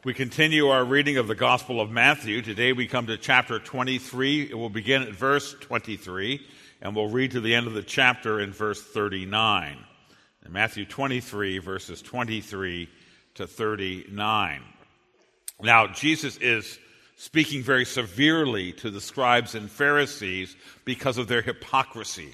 We continue our reading of the Gospel of Matthew. Today we come to chapter 23. It will begin at verse 23, and we'll read to the end of the chapter in verse 39. In Matthew 23, verses 23 to 39. Now, Jesus is speaking very severely to the scribes and Pharisees because of their hypocrisy.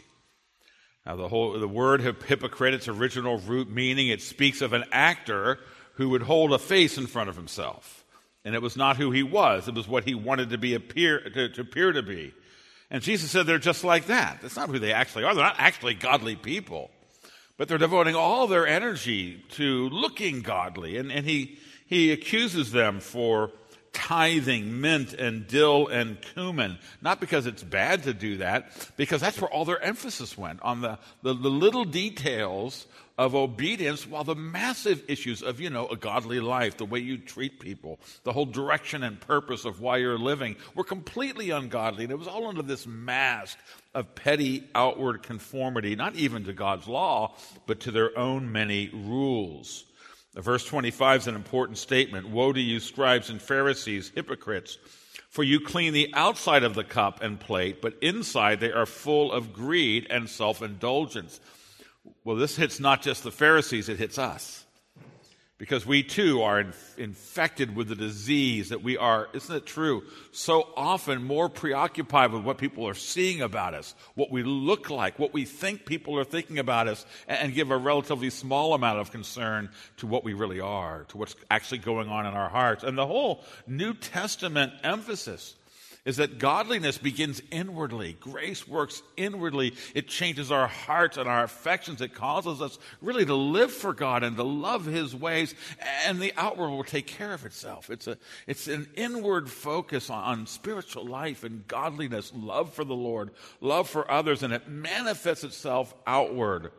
Now, the word hypocrite, its original root meaning, it speaks of an actor who would hold a face in front of himself. And it was not who he was. It was what he wanted to appear to be. And Jesus said they're just like that. That's not who they actually are. They're not actually godly people. But they're devoting all their energy to looking godly. And he accuses them for tithing mint and dill and cumin, not because it's bad to do that, because that's where all their emphasis went, on the little details of obedience, while the massive issues of, a godly life, the way you treat people, the whole direction and purpose of why you're living, were completely ungodly. And it was all under this mask of petty outward conformity, not even to God's law, but to their own many rules. Verse 25 is an important statement. Woe to you, scribes and Pharisees, hypocrites, for you clean the outside of the cup and plate, but inside they are full of greed and self-indulgence. Well, this hits not just the Pharisees, it hits us. Because we too are infected with the disease that we are, isn't it true, so often more preoccupied with what people are seeing about us, what we look like, what we think people are thinking about us, and give a relatively small amount of concern to what we really are, to what's actually going on in our hearts. And the whole New Testament emphasis is that godliness begins inwardly. Grace works inwardly. It changes our hearts and our affections. It causes us really to live for God and to love His ways, and the outward will take care of itself. It's an inward focus on spiritual life and godliness, love for the Lord, love for others, and it manifests itself outward.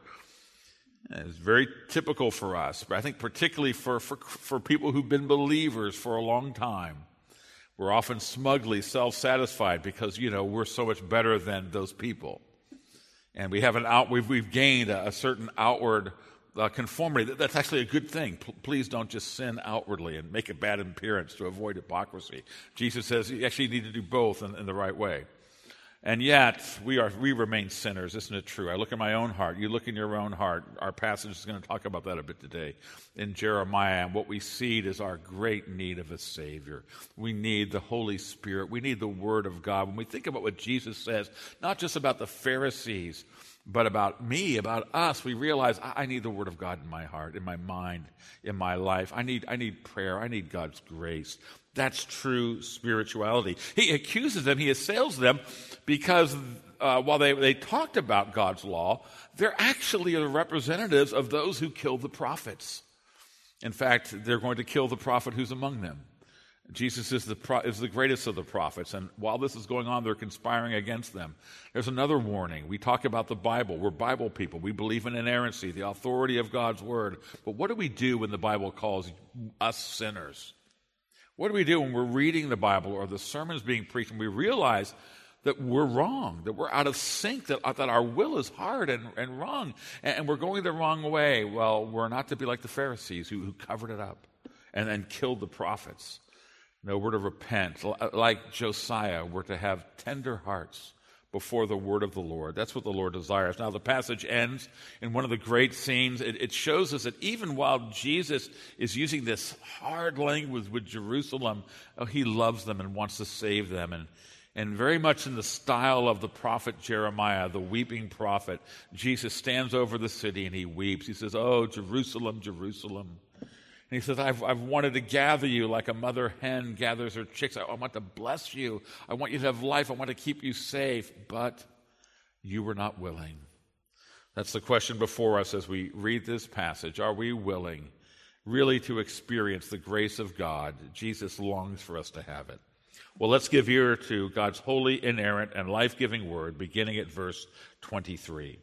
It's very typical for us, but I think particularly for people who've been believers for a long time. We're often smugly self-satisfied because, we're so much better than those people. And we've gained a certain outward conformity. That's actually a good thing. Please don't just sin outwardly and make a bad appearance to avoid hypocrisy. Jesus says you actually need to do both in the right way. And yet, we remain sinners, isn't it true? I look at my own heart. You look in your own heart. Our passage is going to talk about that a bit today. In Jeremiah, and what we see is our great need of a Savior. We need the Holy Spirit. We need the Word of God. When we think about what Jesus says, not just about the Pharisees, but about me, about us, we realize I need the Word of God in my heart, in my mind, in my life. I need prayer. I need God's grace. That's true spirituality. He accuses them, he assails them, because while they talked about God's law, they're actually the representatives of those who killed the prophets. In fact, they're going to kill the prophet who's among them. Jesus is the greatest of the prophets, and while this is going on, they're conspiring against them. There's another warning. We talk about the Bible. We're Bible people. We believe in inerrancy, the authority of God's Word. But what do we do when the Bible calls us sinners? What do we do when we're reading the Bible or the sermons being preached and we realize that we're wrong, that we're out of sync, that our will is hard and wrong, and we're going the wrong way? Well, we're not to be like the Pharisees who covered it up and then killed the prophets. No, we're to repent. Like Josiah, we're to have tender hearts before the word of the Lord. That's what the Lord desires. Now, the passage ends in one of the great scenes. It shows us that even while Jesus is using this hard language with Jerusalem, he loves them and wants to save them. And very much in the style of the prophet Jeremiah, the weeping prophet, Jesus stands over the city and he weeps. He says, "Oh, Jerusalem, Jerusalem." And he says, I've wanted to gather you like a mother hen gathers her chicks. I want to bless you. I want you to have life. I want to keep you safe. But you were not willing. That's the question before us as we read this passage. Are we willing really to experience the grace of God? Jesus longs for us to have it. Well, let's give ear to God's holy, inerrant, and life-giving word, beginning at verse 23.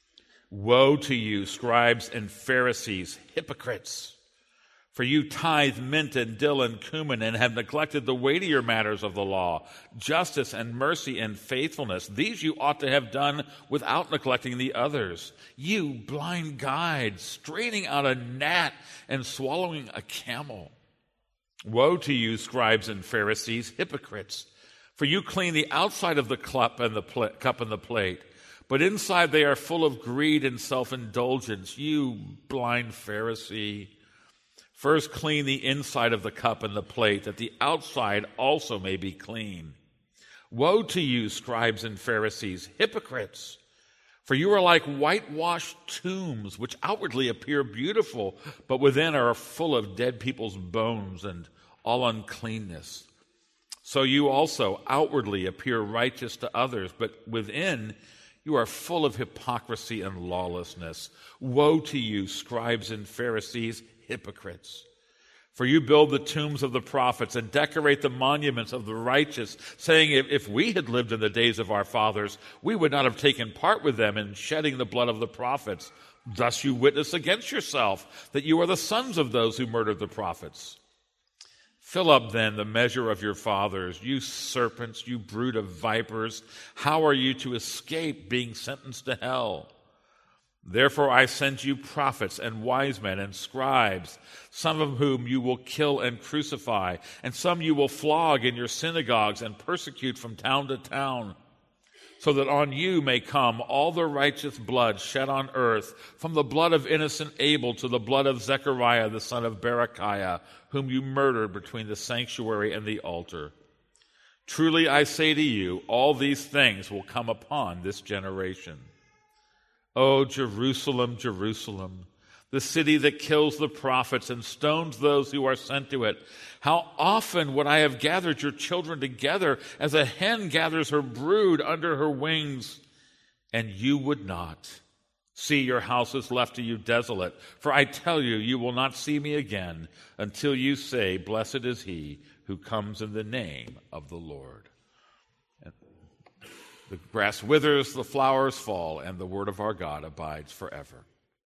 Woe to you, scribes and Pharisees, hypocrites! For you tithe mint and dill and cumin and have neglected the weightier matters of the law, justice and mercy and faithfulness. These you ought to have done without neglecting the others. You blind guides, straining out a gnat and swallowing a camel. Woe to you, scribes and Pharisees, hypocrites! For you clean the outside of the cup and the plate, but inside they are full of greed and self-indulgence. You blind Pharisee! First clean the inside of the cup and the plate, that the outside also may be clean. Woe to you, scribes and Pharisees, hypocrites! For you are like whitewashed tombs, which outwardly appear beautiful, but within are full of dead people's bones and all uncleanness. So you also outwardly appear righteous to others, but within you are full of hypocrisy and lawlessness. Woe to you, scribes and Pharisees, hypocrites! For you build the tombs of the prophets and decorate the monuments of the righteous, saying, if we had lived in the days of our fathers, we would not have taken part with them in shedding the blood of the prophets. Thus you witness against yourself that you are the sons of those who murdered the prophets. Fill up then the measure of your fathers, you serpents, you brood of vipers. How are you to escape being sentenced to hell? Therefore I send you prophets and wise men and scribes, some of whom you will kill and crucify, and some you will flog in your synagogues and persecute from town to town, so that on you may come all the righteous blood shed on earth, from the blood of innocent Abel to the blood of Zechariah the son of Berechiah, whom you murdered between the sanctuary and the altar. Truly I say to you, all these things will come upon this generation. O Jerusalem, Jerusalem, the city that kills the prophets and stones those who are sent to it. How often would I have gathered your children together as a hen gathers her brood under her wings, and you would not. See, your house is left to you desolate, for I tell you, you will not see me again until you say, blessed is he who comes in the name of the Lord. The grass withers, the flowers fall, and the word of our God abides forever.